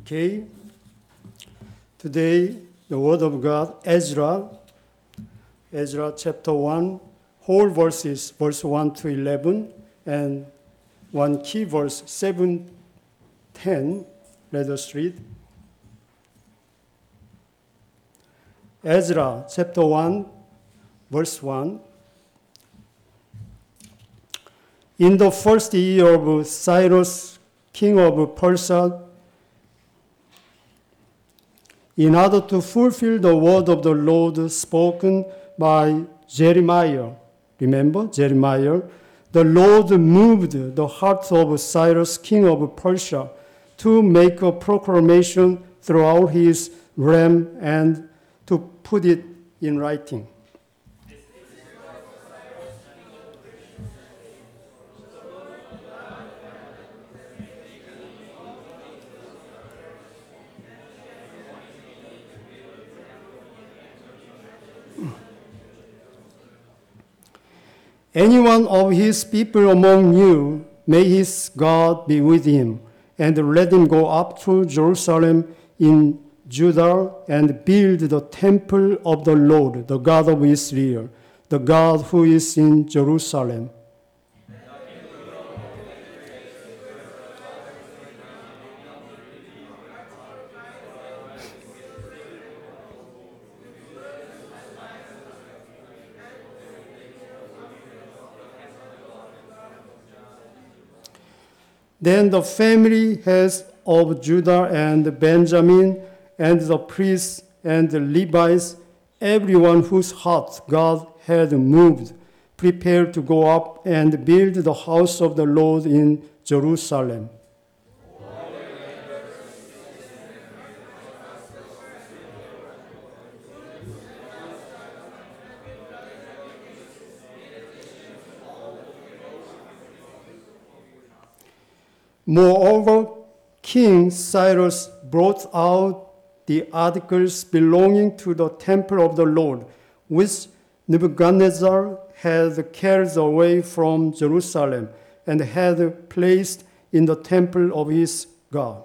Okay. Today, the Word of God, Ezra chapter 1, whole verses, verse 1 to 11, and one key verse, 7, 10. Let us read. Ezra chapter 1, verse 1. In the first year of Cyrus, king of Persia, in order to fulfill the word of the Lord spoken by Jeremiah. Remember, Jeremiah? The Lord moved the heart of Cyrus, king of Persia, to make a proclamation throughout his realm and to put it in writing. Any one of his people among you, may his God be with him, and let him go up to Jerusalem in Judah and build the temple of the Lord, the God of Israel, the God who is in Jerusalem. Then the family heads of Judah and Benjamin and the priests and the Levites, everyone whose heart God had moved, prepared to go up and build the house of the Lord in Jerusalem. Moreover, King Cyrus brought out the articles belonging to the temple of the Lord, which Nebuchadnezzar had carried away from Jerusalem and had placed in the temple of his God.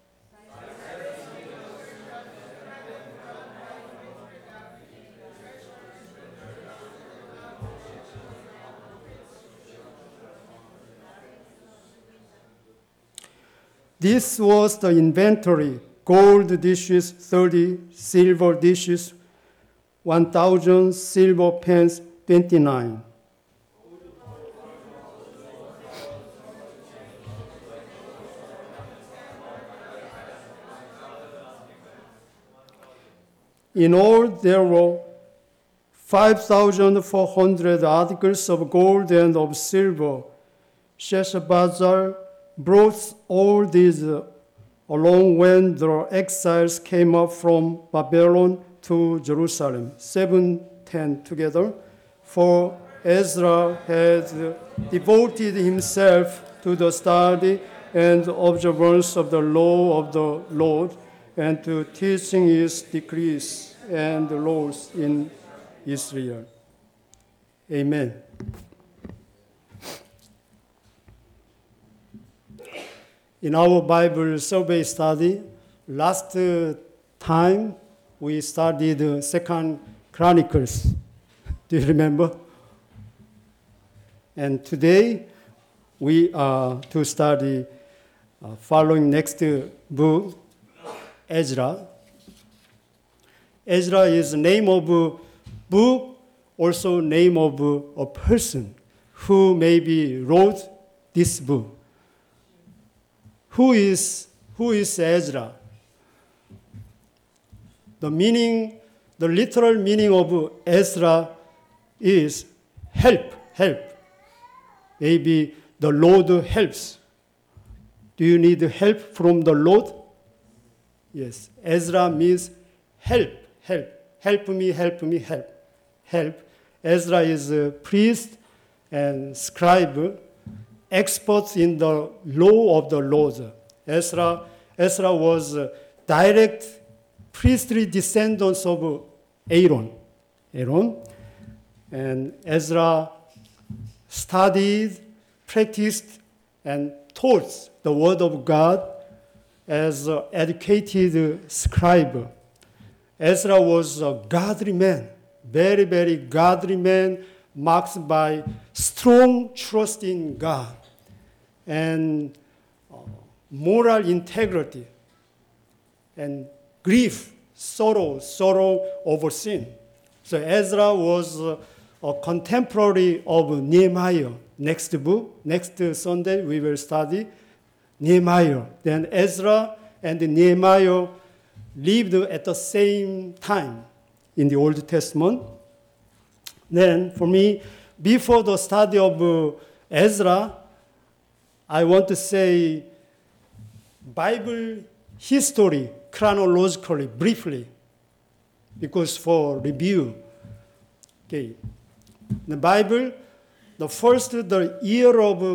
This was the inventory: gold dishes 30, silver dishes 1,000, silver pans 29. In all, there were 5,400 articles of gold and of silver. Sheshbazzar brought all these along when the exiles came up from Babylon to Jerusalem. 7:10 together. For Ezra had devoted himself to the study and observance of the law of the Lord and to teaching his decrees and laws in Israel. Amen. In our Bible survey study, last time we studied Second Chronicles. Do you remember? And today we are to study following next book, Ezra. Ezra is the name of a book, also name of a person who maybe wrote this book. Who is Ezra? The literal meaning of Ezra is help. Maybe the Lord helps. Do you need help from the Lord? Yes. Ezra means help. Help me. Ezra is a priest and scribe, experts in the law of the Lord. Ezra was direct priestly descendants of Aaron. And Ezra studied, practiced, and taught the word of God as an educated scribe. Ezra was a godly man, very, very godly man, marked by strong trust in God and moral integrity and grief, sorrow over sin. So Ezra was a contemporary of Nehemiah. Next Sunday we will study Nehemiah. Then Ezra and Nehemiah lived at the same time in the Old Testament. Then for me, before the study of Ezra, I want to say Bible history chronologically, briefly, because for review. Okay. The Bible, the year of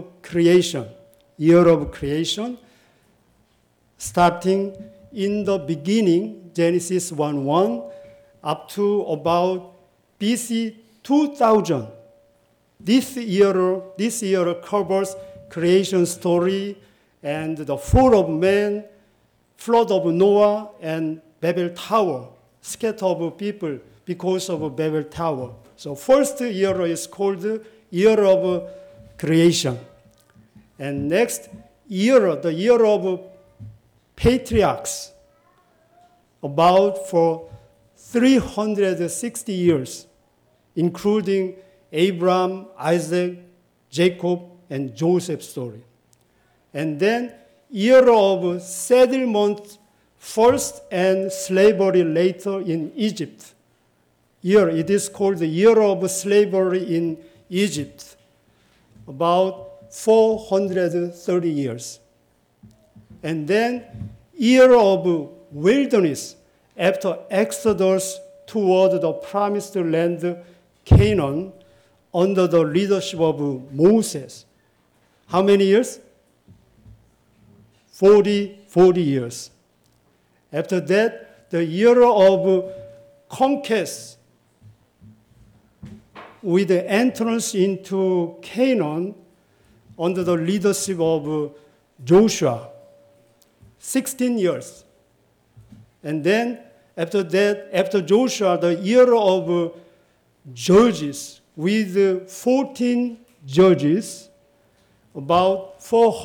creation, starting in the beginning, Genesis 1:1, up to about BC 2000. This year covers creation story and the fall of man, flood of Noah, and Babel Tower, scatter of people because of Babel Tower. So first year is called year of creation. And next year, the year of patriarchs, about for 360 years, including Abraham, Isaac, Jacob, and Joseph's story. And then year of settlement first and slavery later in Egypt. It is called the year of slavery in Egypt, about 430 years. And then year of wilderness after Exodus toward the promised land Canaan under the leadership of Moses. How many years? 40 years. After that, the year of conquest with the entrance into Canaan under the leadership of Joshua, 16 years. And then after that, after Joshua, the year of judges with 14 judges, about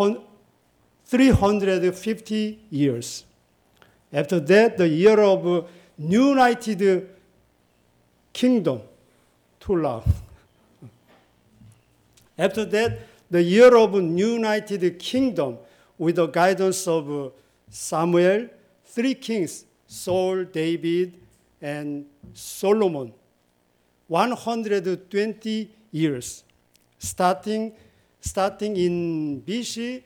350 years. After that, the year of united kingdom, too loud. After that, the year of united kingdom with the guidance of Samuel, 3 kings, Saul, David, and Solomon. 120 years, starting in BC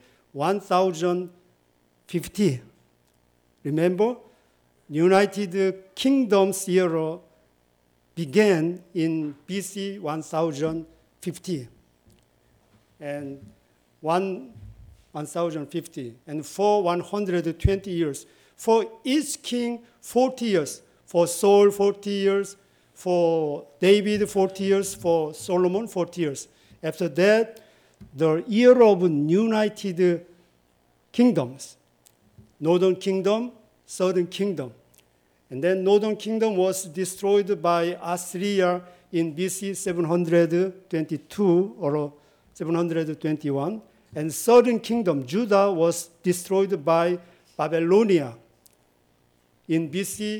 1050. Remember, United Kingdom's era began in BC 1050. And 1050. And for 120 years. For each king, 40 years. For Saul, 40 years. For David, 40 years. For Solomon, 40 years. After that, the year of united kingdoms. Northern kingdom, southern kingdom. And then northern kingdom was destroyed by Assyria in BC 722 or 721. And southern kingdom, Judah, was destroyed by Babylonia in BC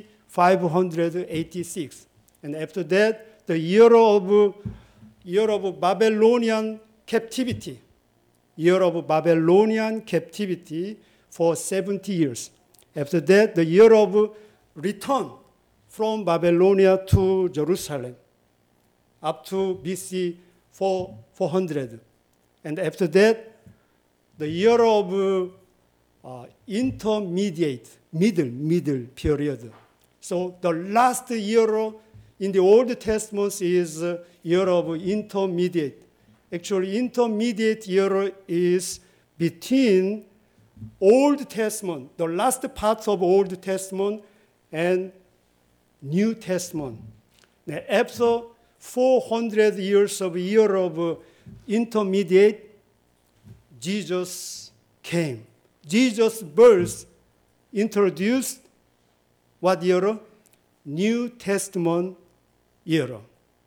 586. And after that, the year of Babylonian captivity. Year of Babylonian captivity for 70 years. After that, the year of return from Babylonia to Jerusalem up to BC 400. And after that, the year of intermediate, middle period. So the last year in the Old Testament is year of intermediate. Actually, intermediate year is between Old Testament, the last part of Old Testament, and New Testament. Now, after 400 years of year of intermediate, Jesus came. Jesus' birth introduced what era? New Testament era.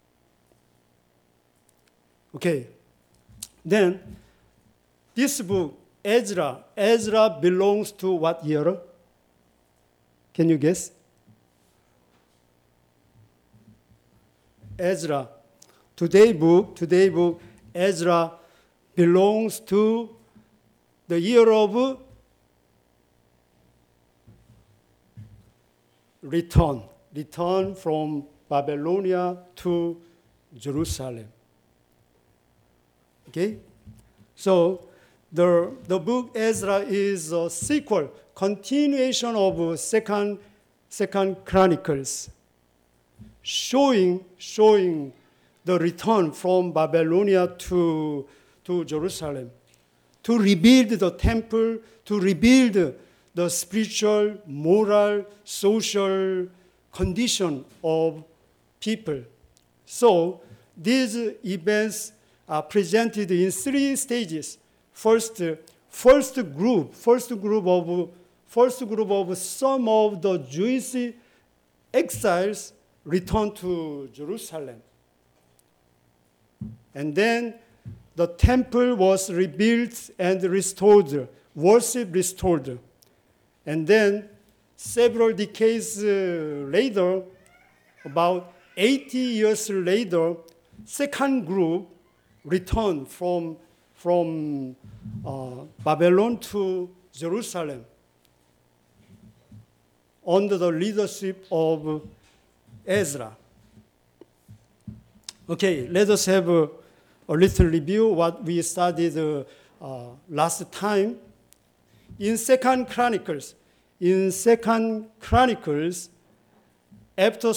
Okay. Then this book, Ezra belongs to what era? Can you guess? Ezra. Today's book, Ezra belongs to the year of return from Babylonia to Jerusalem. Okay? So the book Ezra is a sequel, continuation of Second Chronicles, showing the return from Babylonia to Jerusalem, to rebuild the temple, to rebuild the spiritual, moral, social condition of people. So these events are presented in three stages. First group of some of the Jewish exiles returned to Jerusalem. And then the temple was rebuilt and restored, worship restored. And then several decades later, about 80 years later, second group returned from Babylon to Jerusalem under the leadership of Ezra. Okay, let us have a little review what we studied last time. In Second Chronicles, after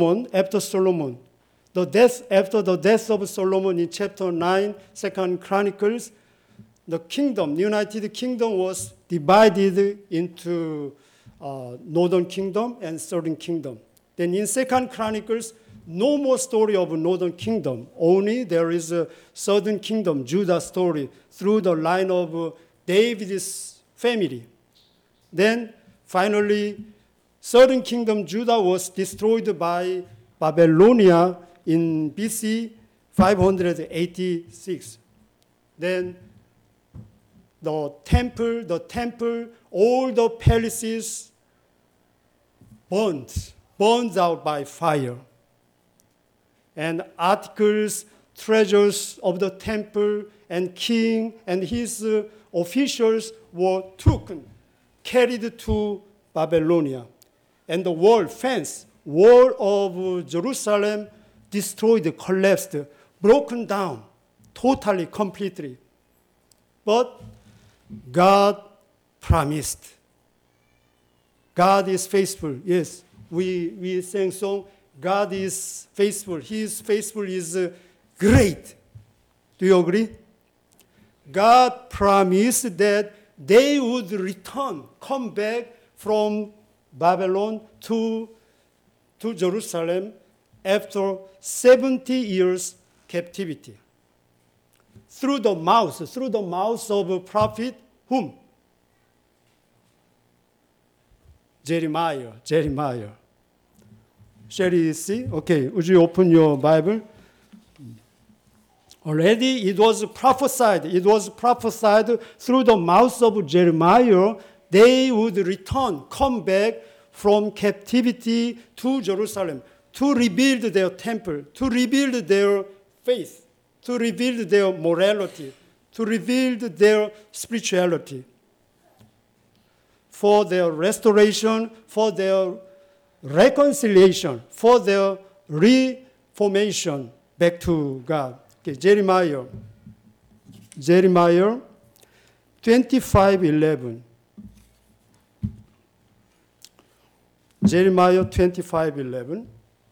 the death of Solomon in chapter 9, Second Chronicles, the United Kingdom was divided into Northern Kingdom and Southern Kingdom. Then in Second Chronicles, no more story of Northern Kingdom. Only there is a Southern Kingdom, Judah story, through the line of David's family. Then finally, Southern Kingdom, Judah, was destroyed by Babylonia in BC 586. Then the temple, all the palaces burned out by fire. And articles, treasures of the temple and king and his officials were carried to Babylonia. And the wall of Jerusalem destroyed, collapsed, broken down, totally, completely. But God promised. God is faithful. Yes, we sang song, God is faithful. His faithful is great. Do you agree? God promised that they would come back from Babylon to Jerusalem after 70 years captivity. Through the mouth of a prophet, whom? Jeremiah. Shall we see? Okay, would you open your Bible? Already it was prophesied through the mouth of Jeremiah, they would come back from captivity to Jerusalem to rebuild their temple, to rebuild their faith, to rebuild their morality, to rebuild their spirituality, for their restoration, for their reconciliation, for their reformation back to God. Okay, Jeremiah 25:11. Jeremiah 25:11.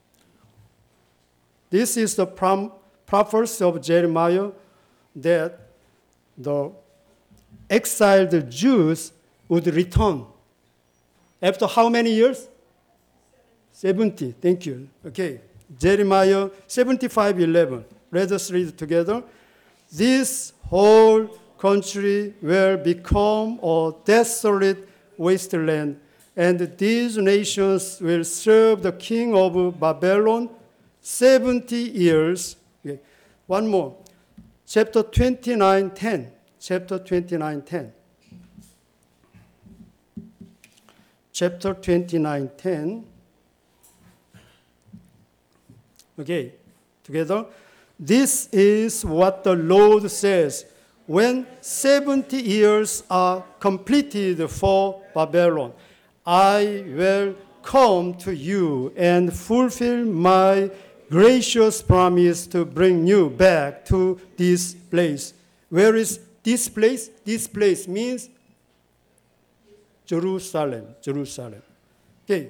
This is the prophecy of Jeremiah that the exiled Jews would return. After how many years? 70. Thank you. Okay. Jeremiah 75:11. Let us read together. This whole country will become a desolate wasteland, and these nations will serve the king of Babylon 70 years. Okay. One more. Chapter 29:10. Chapter 29:10. Chapter 29:10. Okay, together. This is what the Lord says. When 70 years are completed for Babylon, I will come to you and fulfill my gracious promise to bring you back to this place. Where is this place? This place means Jerusalem. Jerusalem. Okay.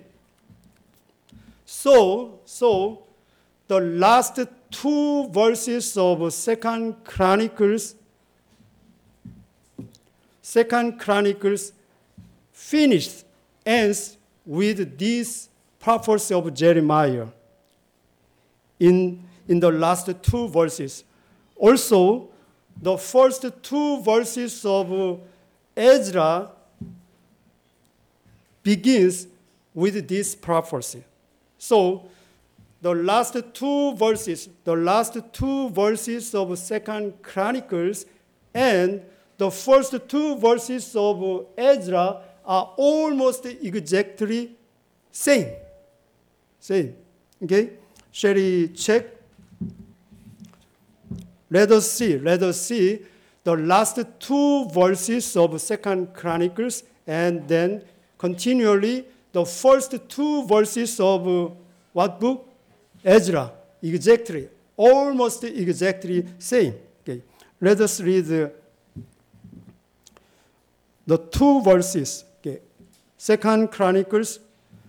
So the last two verses of Second Chronicles finished, ends with this prophecy of Jeremiah in the last two verses. Also, the first two verses of Ezra begins with this prophecy. So, the last two verses of Second Chronicles and the first two verses of Ezra are almost exactly same. Okay? Shall we check? Let us see the last two verses of Second Chronicles and then continually the first two verses of what book? Ezra. Exactly. Almost exactly same. Okay. Let us read the two verses. Okay. Second Chronicles,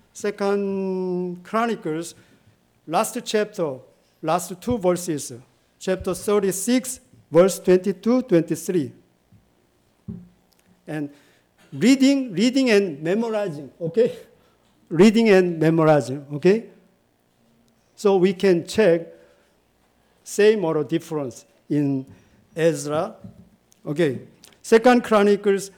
last chapter, last two verses. Chapter 36, verse 22, 23. And reading and memorizing, okay? Reading and memorizing, okay? So we can check same or difference in Ezra. Okay. Second Chronicles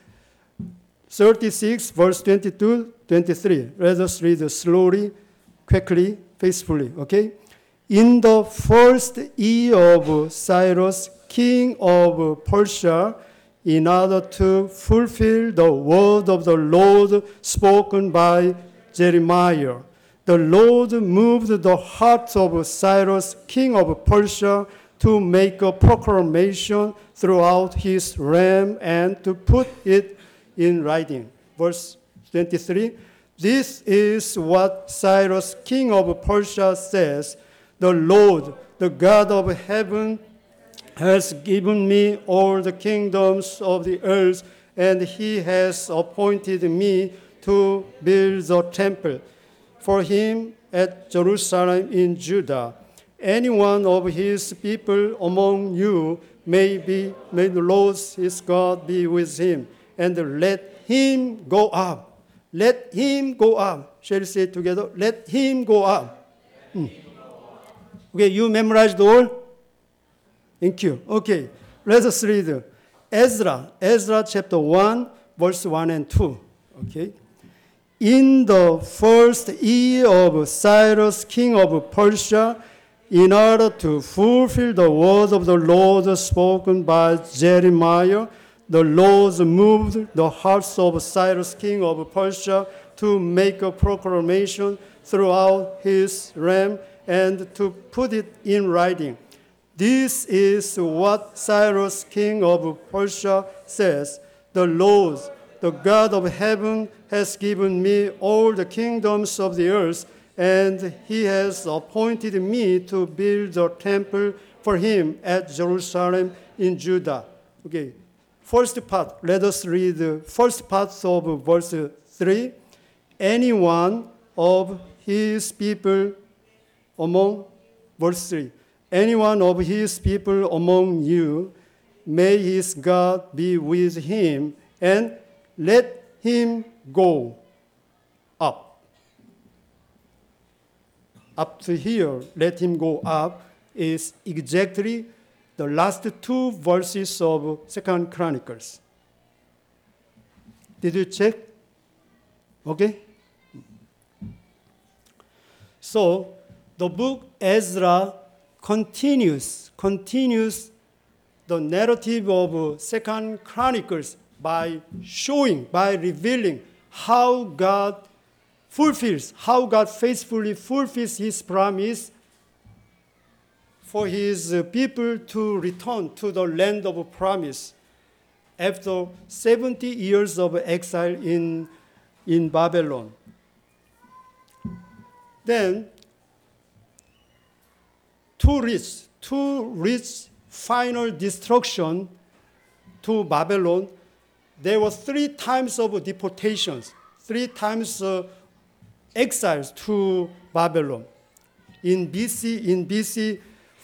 36, verse 22, 23. Let us read slowly, quickly, faithfully, okay? In the first year of Cyrus, king of Persia, in order to fulfill the word of the Lord spoken by Jeremiah, the Lord moved the heart of Cyrus, king of Persia, to make a proclamation throughout his realm and to put it in writing. Verse 23, this is what Cyrus, king of Persia, says. The Lord, the God of heaven, has given me all the kingdoms of the earth, and he has appointed me to build the temple for him at Jerusalem in Judah. Any one of his people among you may the Lord his God be with him, and let him go up. Let him go up. Shall we say it together? Let him go up. Okay, you memorized all? Thank you. Okay, let us read Ezra chapter 1, verse 1 and 2. Okay. In the first year of Cyrus, king of Persia, in order to fulfill the word of the Lord spoken by Jeremiah, the Lord moved the hearts of Cyrus, king of Persia, to make a proclamation throughout his realm and to put it in writing. This is what Cyrus, king of Persia, says. The Lord, the God of heaven, has given me all the kingdoms of the earth, and he has appointed me to build a temple for him at Jerusalem in Judah. Okay, first part, let us read the first part of verse 3. Any one of his people among, verse 3, any one of his people among you, may his God be with him, and let him go up. Up to here, let him go up, is exactly the last two verses of Second Chronicles. Did you check? Okay? So the book Ezra continues the narrative of Second Chronicles by revealing how God faithfully fulfills his promise for his people to return to the land of promise after 70 years of exile in Babylon. Then, to reach final destruction to Babylon, there were 3 times of deportations, 3 times exiles to Babylon. In BC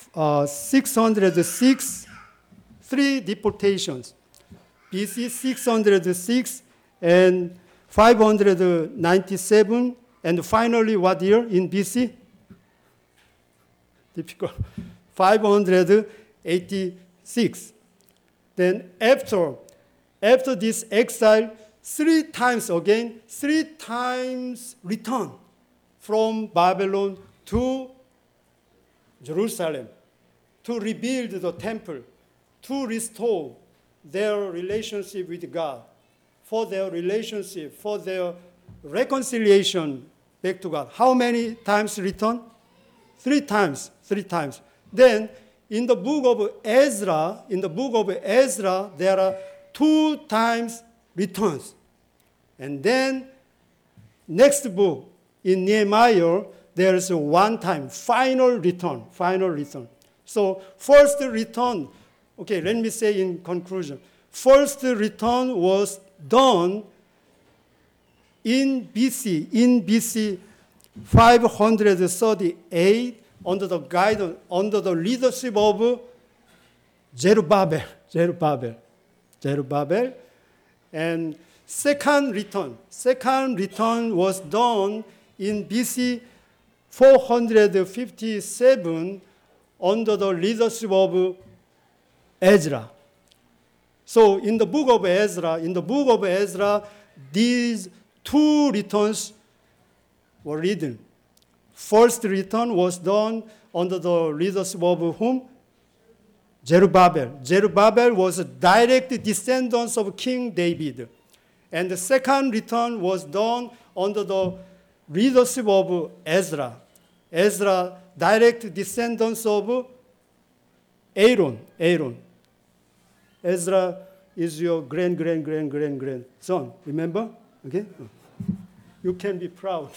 606, 3 deportations. BC 606 and 597, and finally what year in BC? Difficult. 586. Then after this exile, 3 times return from Babylon to Jerusalem to rebuild the temple, to restore their relationship with God, for their reconciliation back to God. How many times return? 3 times. Then in the book of Ezra, there are 2 times returns. And then next book in Nehemiah, there is 1 time, final return. So first return, okay, let me say in conclusion. First return was done in BC 538 under the leadership of Zerubbabel. And second return was done in BC 457 under the leadership of Ezra. So in the book of Ezra, these 2 returns were written. First return was done under the leadership of whom? Zerubbabel. Zerubbabel was a direct descendant of King David. And the second return was done under the leadership of Ezra. Ezra, direct descendants of Aaron. Ezra is your grandson. Remember? Okay? You can be proud.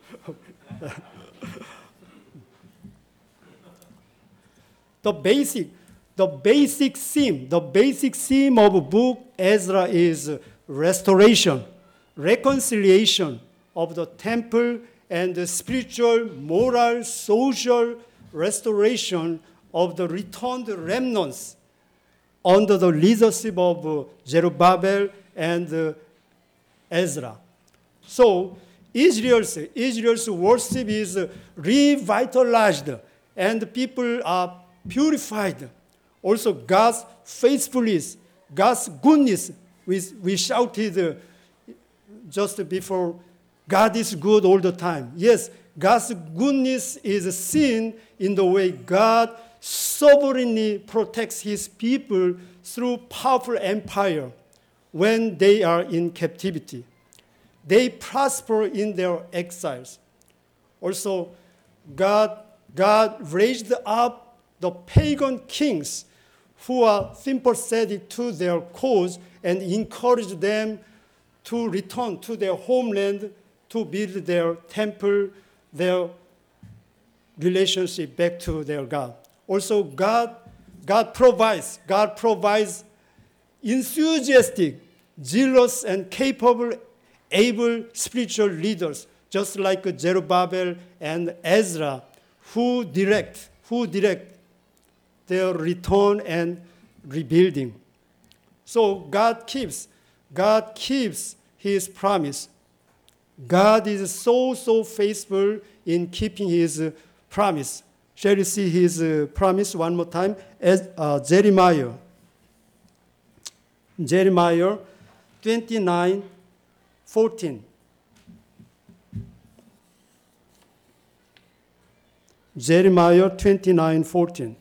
The basic theme of book Ezra is restoration, reconciliation of the temple, and the spiritual, moral, social restoration of the returned remnants under the leadership of Zerubbabel and Ezra. So Israel's worship is revitalized and people are purified. Also God's faithfulness, God's goodness, we shouted just before, God is good all the time. Yes, God's goodness is seen in the way God sovereignly protects his people through powerful empire when they are in captivity. They prosper in their exiles. Also, God raised up the pagan kings who are sympathetic to their cause and encouraged them to return to their homeland to build their temple, their relationship back to their God. Also, God provides enthusiastic, zealous, and capable, able spiritual leaders, just like Zerubbabel and Ezra, who direct their return and rebuilding. So God keeps his promise. God is so faithful in keeping his promise. Shall we see his promise one more time? As Jeremiah 29:14. Jeremiah 29:14.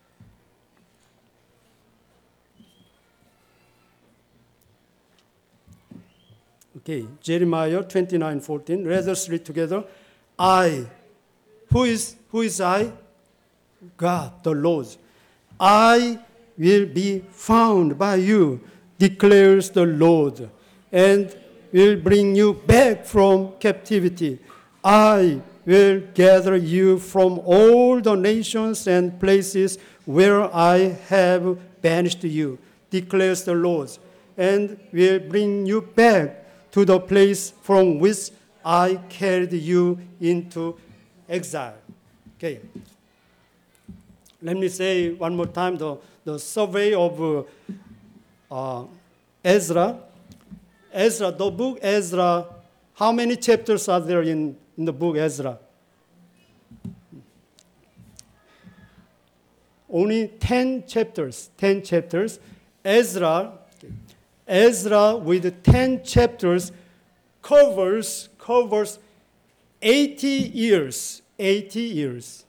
Okay, Jeremiah 29:14. Let us read together. I, who is I? God, the Lord. I will be found by you, declares the Lord, and will bring you back from captivity. I will gather you from all the nations and places where I have banished you, declares the Lord, and will bring you back to the place from which I carried you into exile. Okay. Let me say one more time the survey of Ezra. Ezra, the book Ezra, how many chapters are there in the book Ezra? Only 10 chapters. 10 chapters. Ezra with 10 chapters covers 80 years. 80 years.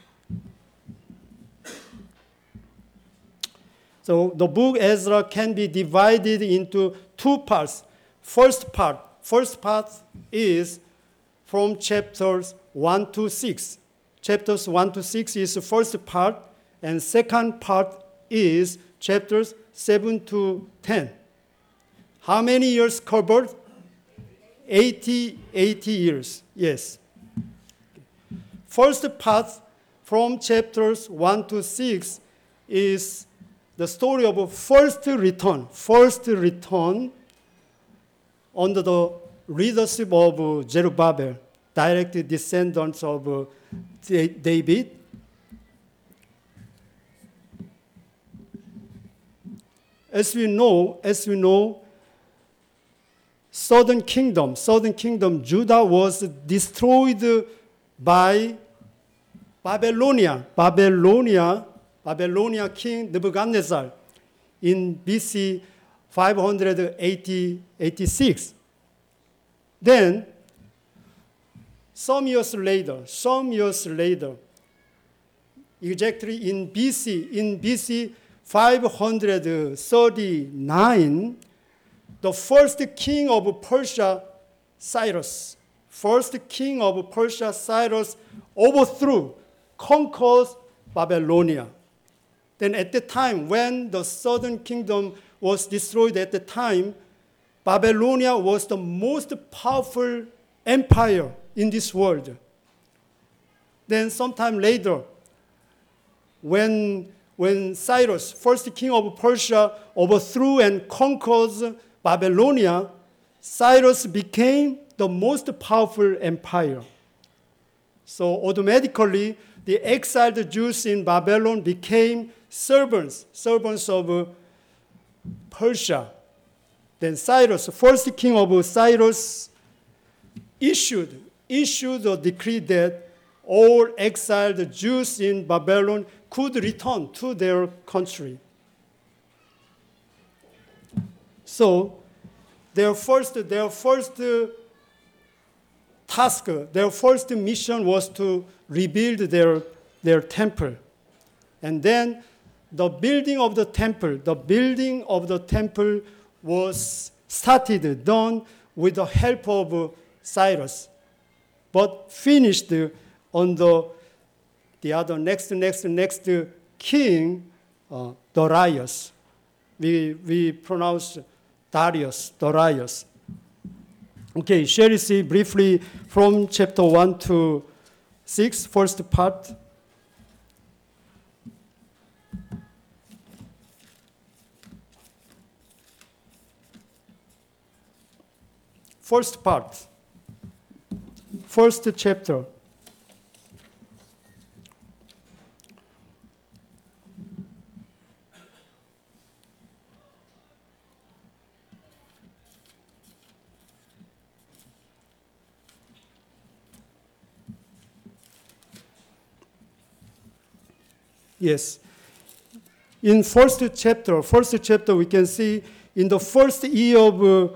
So the book Ezra can be divided into two parts. First part is from chapters 1 to 6. Chapters 1 to 6 is the first part, and second part is chapters 7 to 10. How many years covered? 80 years, yes. First part from chapters 1 to 6 is the story of first return under the leadership of Zerubbabel, direct descendants of David. As we know, southern kingdom, Judah was destroyed by Babylonia king Nebuchadnezzar in BC 586. Then, some years later, exactly in BC 539, the first king of Persia, Cyrus, overthrew, conquered Babylonia. Then at the time, when the southern kingdom was destroyed at the time, Babylonia was the most powerful empire in this world. Then sometime later, when Cyrus, first king of Persia, overthrew and conquered Babylonia, Cyrus became the most powerful empire. So automatically, the exiled Jews in Babylon became servants of Persia. Then Cyrus, first king of Cyrus, issued a decree that all exiled Jews in Babylon could return to their country. So their first task, their first mission was to rebuild their temple. And then the building of the temple was done with the help of Cyrus, but finished on the other next king, Darius. We pronounce Darius. Okay, shall we see briefly from chapter 1 to 6, first part. First part, first chapter. Yes. In first chapter, we can see in the first year of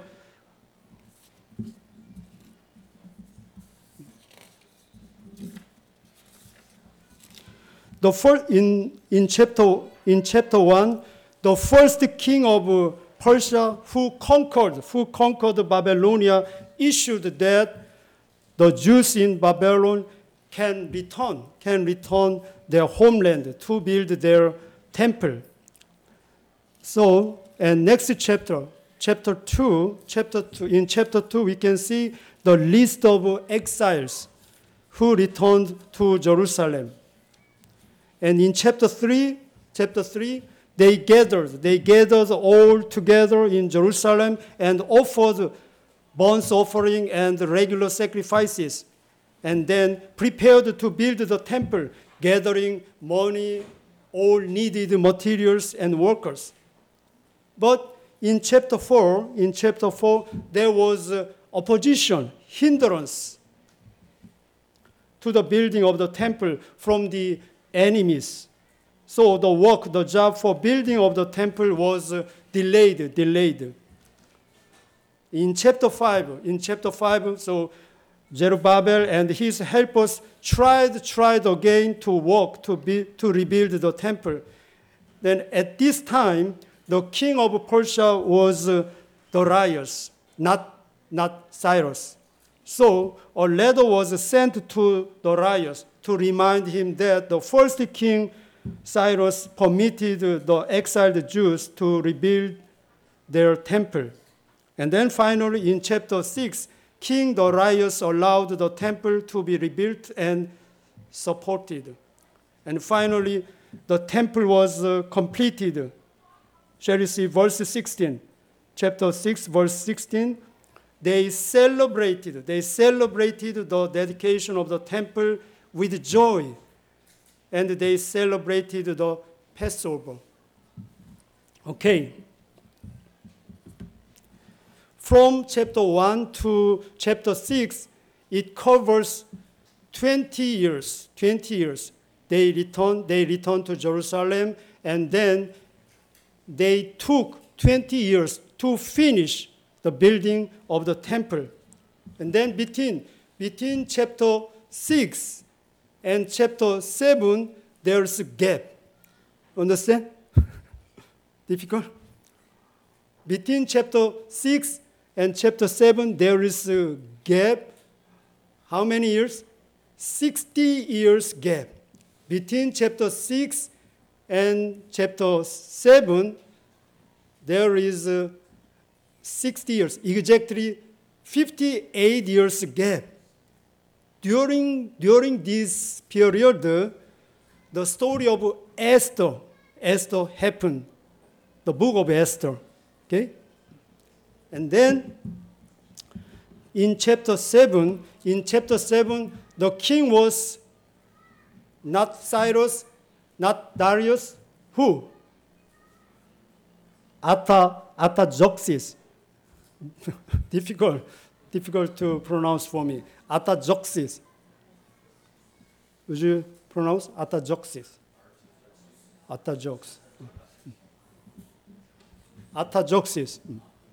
The first, in chapter 1, the first king of Persia who conquered Babylonia issued that the Jews in Babylon can return their homeland to build their temple. So, and next chapter 2, in chapter 2, we can see the list of exiles who returned to Jerusalem. And in chapter 3, they gathered all together in Jerusalem and offered burnt offering and regular sacrifices, and then prepared to build the temple, gathering money, all needed materials and workers. But in chapter 4, there was opposition, hindrance to the building of the temple from the enemies. So the job for building of the temple was delayed. In chapter 5, so Zerubbabel and his helpers tried again to rebuild the temple. Then at this time, the king of Persia was Darius, not Cyrus. So a letter was sent to Darius to remind him that the first king, Cyrus, permitted the exiled Jews to rebuild their temple. And then finally, in chapter 6, King Darius allowed the temple to be rebuilt and supported. And finally, the temple was completed. Shall you see verse 16? Chapter 6, verse 16. They celebrated the dedication of the temple with joy, and they celebrated the Passover. Okay. From chapter 1 to chapter 6, it covers 20 years. They returned to Jerusalem, and then they took 20 years to finish the building of the temple. And then between chapter 6 and chapter 7, there's a gap. Understand? Difficult? Between chapter 6 and chapter 7, there is a gap. How many years? 60 years gap. Between chapter 6 and chapter 7, there is 60 years, exactly 58 years gap. During this period, the story of Esther happened, the book of Esther. Okay? And then in chapter 7, the king was not Cyrus, not Darius. Who? Artaxerxes. difficult to pronounce for me. Artaxerxes. Would you pronounce Artaxerxes? Artaxerxes.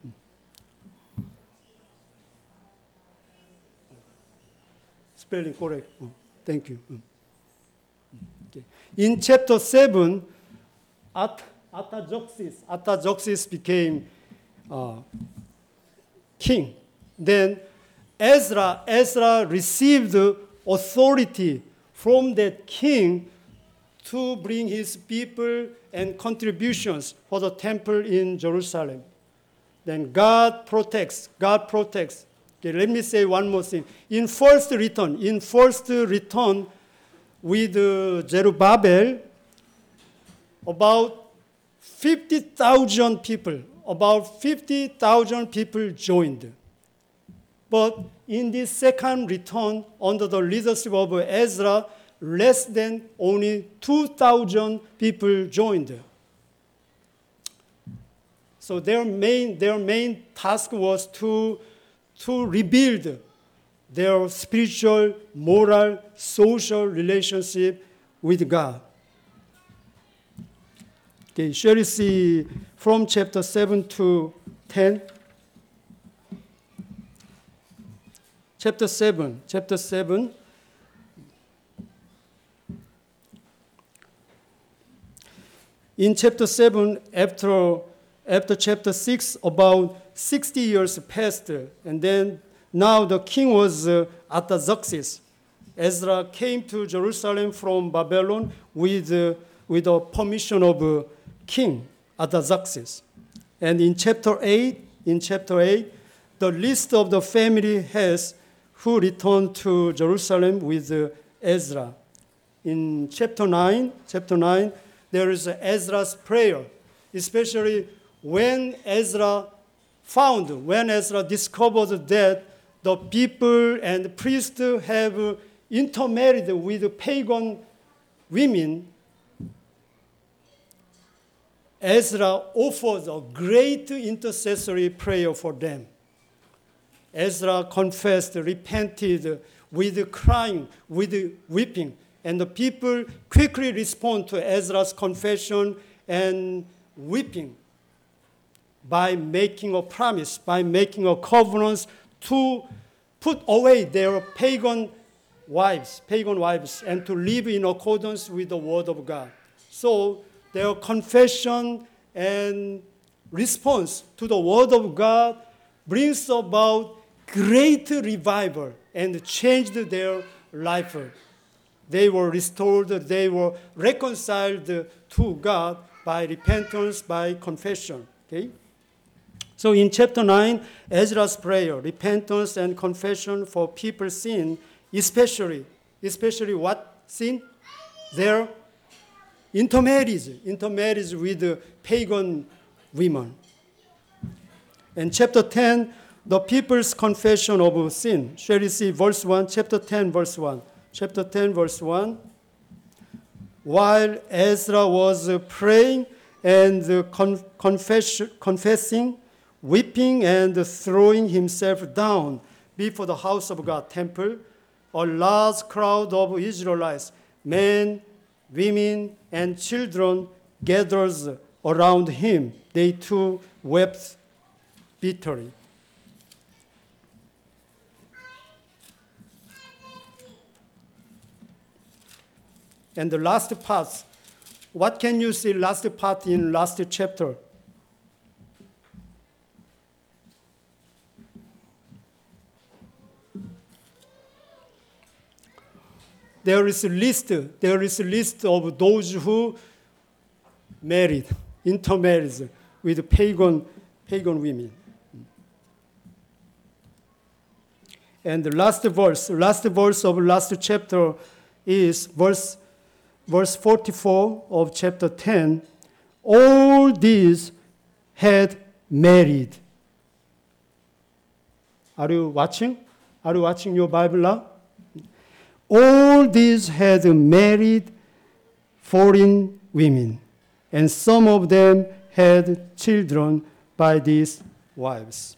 Spelling correct. Thank you. Okay. In chapter 7, Artaxerxes became king. Then Ezra received authority from that king to bring his people and contributions for the temple in Jerusalem. Then God protects. Okay, let me say one more thing. In first return with Zerubbabel, about 50,000 people joined. But in this second return, under the leadership of Ezra, less than only 2,000 people joined. So their main task was to rebuild their spiritual, moral, social relationship with God. Okay, shall we see from chapter 7 to 10? Chapter 7. In chapter 7, after chapter 6, about 60 years passed, and then now the king was Artaxerxes. Ezra came to Jerusalem from Babylon with the permission of King Artaxerxes. And in chapter 8, the list of the family heads who returned to Jerusalem with Ezra. In chapter 9, there is Ezra's prayer, especially when Ezra discovered that the people and priests have intermarried with pagan women. Ezra offered a great intercessory prayer for them. Ezra confessed, repented with crying, with weeping, and the people quickly respond to Ezra's confession and weeping by making a promise, by making a covenant to put away their pagan wives, and to live in accordance with the word of God. So their confession and response to the word of God brings about great revival and changed their life. They were restored, they were reconciled to God by repentance, by confession. Okay? So in chapter 9, Ezra's prayer, repentance and confession for people's sin, especially what sin? Their intermarriage with pagan women. And chapter 10, the people's confession of sin. Shall we see verse 1, chapter 10, verse 1. Chapter 10, verse 1. While Ezra was praying and confessing, weeping and throwing himself down before the house of God temple, a large crowd of Israelites, men, women, and children gathered around him. They too wept bitterly. And the last part, what can you see last part in last chapter? There is a list of those who intermarried with pagan women. And the last verse of last chapter is verse 44 of chapter 10. All these had married. Are you watching? Are you watching your Bible now? All these had married foreign women, and some of them had children by these wives.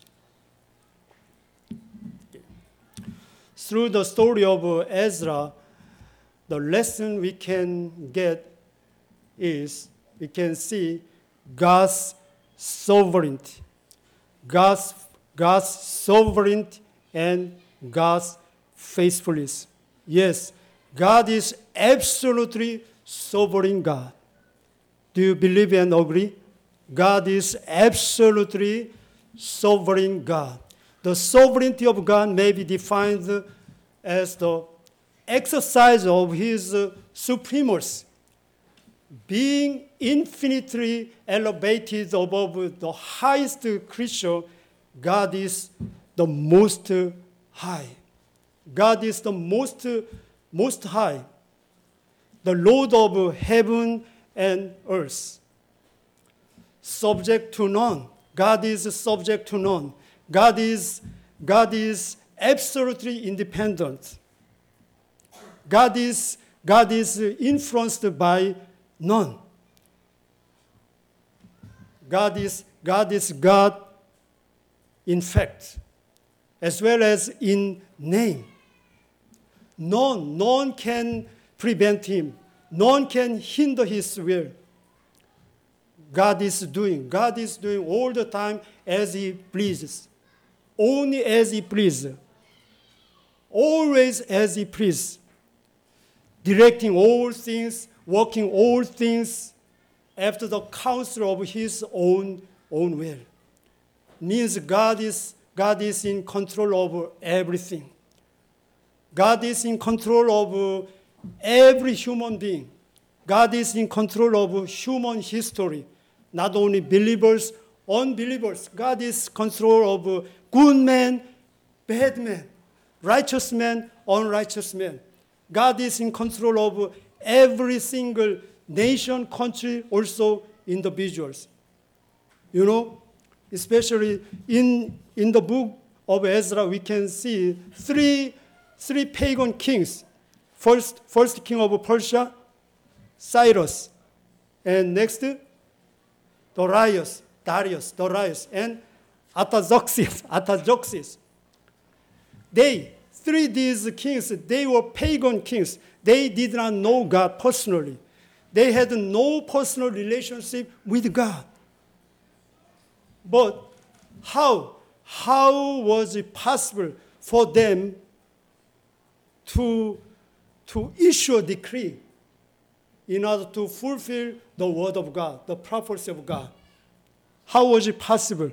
Through the story of Ezra, the lesson we can get is we can see God's sovereignty. God's sovereignty and God's faithfulness. Yes, God is absolutely sovereign God. Do you believe and agree? God is absolutely sovereign God. The sovereignty of God may be defined as the exercise of his supremacy, being infinitely elevated above the highest creature. God is the most high. God is the most high, the Lord of heaven and earth. Subject to none. God is subject to none. God is absolutely independent. God is influenced by none. God is God in fact, as well as in name. None can prevent him. None can hinder his will. God is doing all the time as he pleases. Only as he pleases. Always as he pleases. Directing all things, working all things after the counsel of his own will. Means God is in control of everything. God is in control of every human being. God is in control of human history, not only believers, unbelievers. God is in control of good men, bad men, righteous men, unrighteous men. God is in control of every single nation, country, also individuals. You know, especially in the book of Ezra, we can see three pagan kings. First king of Persia, Cyrus, and next, Darius, and Artaxerxes. These kings, they were pagan kings. They did not know God personally. They had no personal relationship with God. But how was it possible for them to issue a decree in order to fulfill the word of God, the prophecy of God? How was it possible?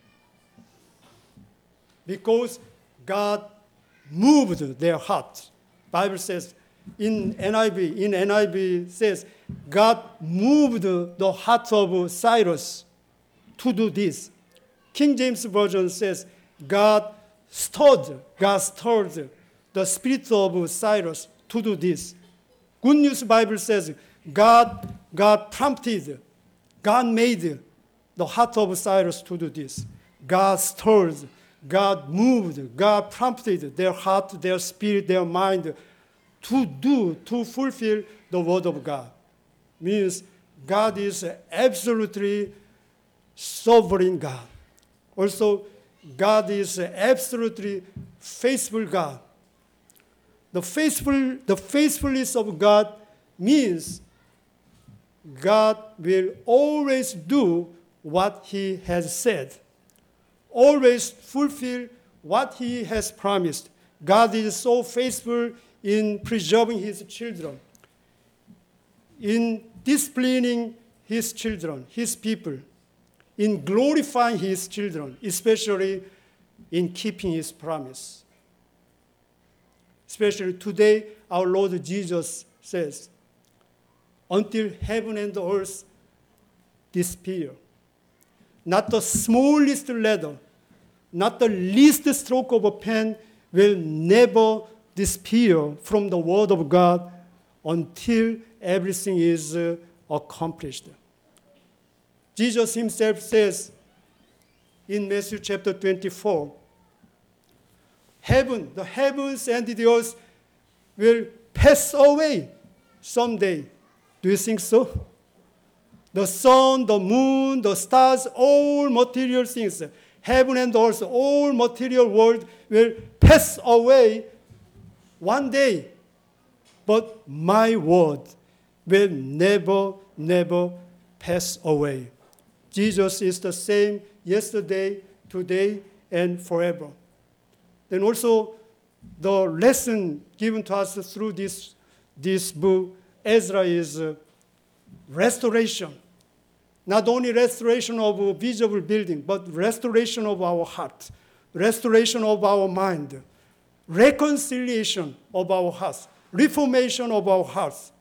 Because God moved their hearts. Bible says in NIV says God moved the heart of Cyrus to do this. King James Version says God stirred the spirit of Cyrus to do this. Good News Bible says God made the heart of Cyrus to do this. God stirred, God moved, God prompted their heart, their spirit, their mind to fulfill the word of God. Means God is absolutely sovereign God. Also, God is absolutely faithful God. The faithfulness of God means God will always do what he has said, always fulfill what he has promised. God is so faithful in preserving his children, in disciplining his children, his people, in glorifying his children, especially in keeping his promise. Especially today, our Lord Jesus says, until heaven and earth disappear, not the smallest letter, not the least stroke of a pen will never disappear from the word of God until everything is accomplished. Jesus himself says in Matthew chapter 24, the heavens and the earth will pass away someday. Do you think so? The sun, the moon, the stars, all material things, heaven and earth, all material world will pass away one day. But my word will never pass away. Jesus is the same yesterday, today, and forever. Then also the lesson given to us through this book, Ezra, is restoration. Not only restoration of a visible building, but restoration of our heart, restoration of our mind, reconciliation of our hearts, reformation of our hearts.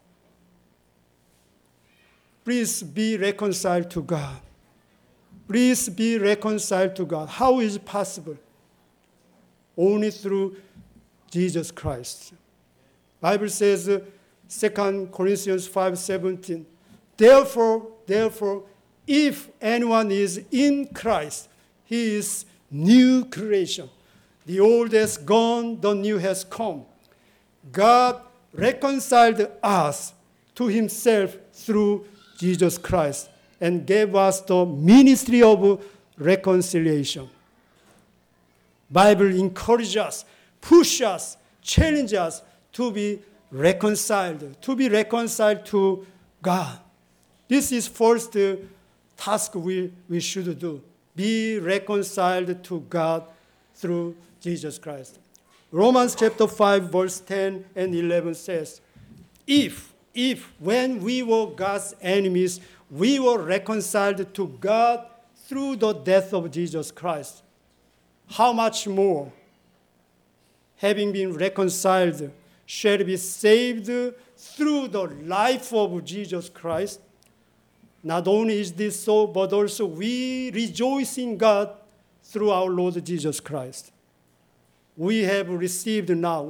Please be reconciled to God. Please be reconciled to God. How is it possible? Only through Jesus Christ. Bible says, 2 Corinthians 5:17, Therefore, if anyone is in Christ, he is new creation. The old has gone, the new has come. God reconciled us to himself through Jesus Christ and gave us the ministry of reconciliation. Bible encourages us, pushes us, challenges us to be reconciled to God. This is first task we should do. Be reconciled to God through Jesus Christ. Romans chapter 5, verse 10 and 11 says, If when we were God's enemies, we were reconciled to God through the death of Jesus Christ. How much more, having been reconciled, shall be saved through the life of Jesus Christ? Not only is this so, but also we rejoice in God through our Lord Jesus Christ. We have received now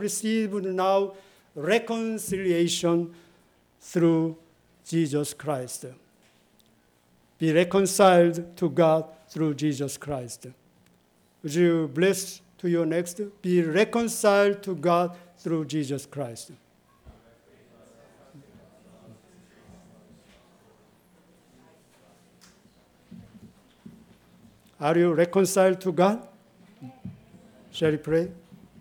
reconciliation through Jesus Christ. Be reconciled to God through Jesus Christ. Would you bless to your next? Be reconciled to God through Jesus Christ. Are you reconciled to God? Shall we pray?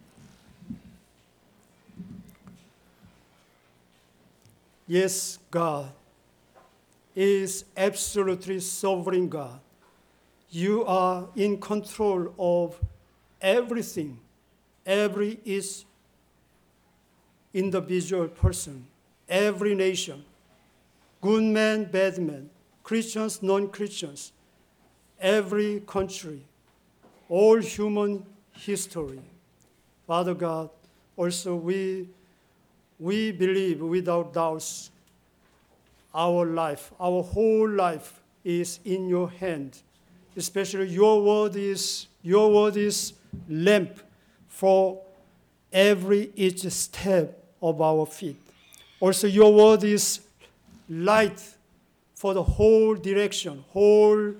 Yes, God is absolutely sovereign God. You are in control of everything, every each individual person, every nation, good man, bad man, Christians, non-Christians, every country, all human history. Father God, also we believe without doubts our life, our whole life is in your hand. Especially your word is lamp for every each step of our feet. Also your word is light for the whole direction, whole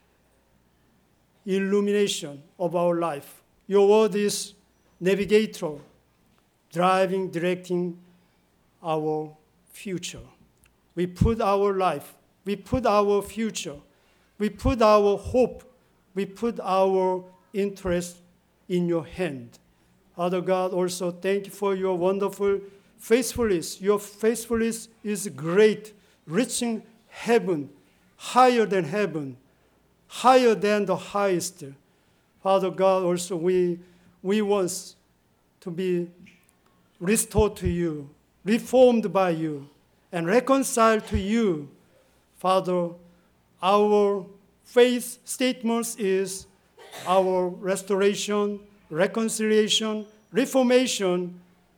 illumination of our life. Your word is navigator, driving, directing our future. We put our life, we put our future, we put our hope, we put our interest in your hand. Father God, also thank you for your wonderful faithfulness. Your faithfulness is great, reaching heaven, higher than heaven, higher than the highest. Father God, also we want to be restored to you, reformed by you, and reconciled to you. Father, our faith statements is our restoration, reconciliation, reformation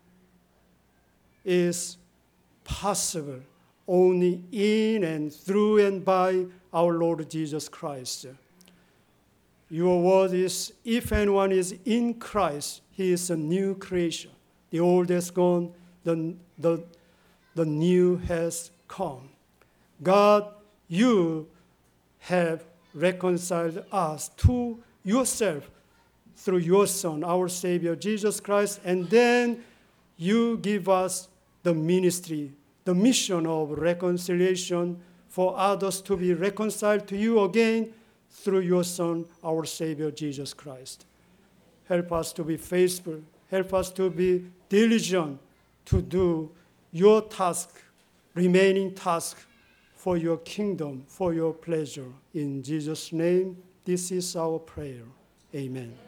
is possible only in and through and by our Lord Jesus Christ. Your word is, if anyone is in Christ, he is a new creation. The old has gone, the new has come. God, you have reconciled us to yourself through your Son, our Savior, Jesus Christ, and then you give us the ministry, the mission of reconciliation for others to be reconciled to you again through your Son, our Savior, Jesus Christ. Help us to be faithful. Help us to be diligent to do your task, remaining task for your kingdom, for your pleasure. In Jesus' name, this is our prayer. Amen.